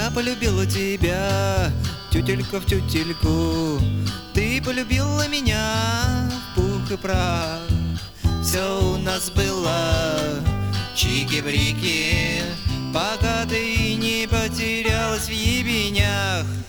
Я полюбила тебя, тютелька в тютельку. Ты полюбила меня в пух и прах. Все у нас было чики-брики, пока ты не потерялась в ебенях.